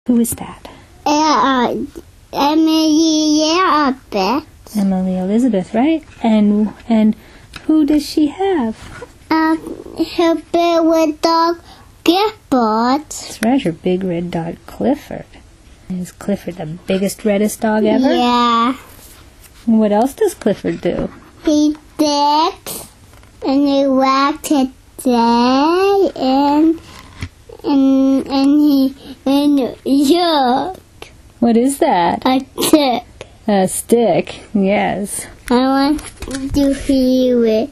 Who is that? Emily Elizabeth. Emily Elizabeth, right? And who does she have? Her big red dog, Clifford. That's right, her big red dog, Clifford. Is Clifford the biggest, reddest dog ever? Yeah. What else does Clifford do? He digs, and he wags his tail, and yuck. What is that? A stick. A stick, yes. I want to hear it.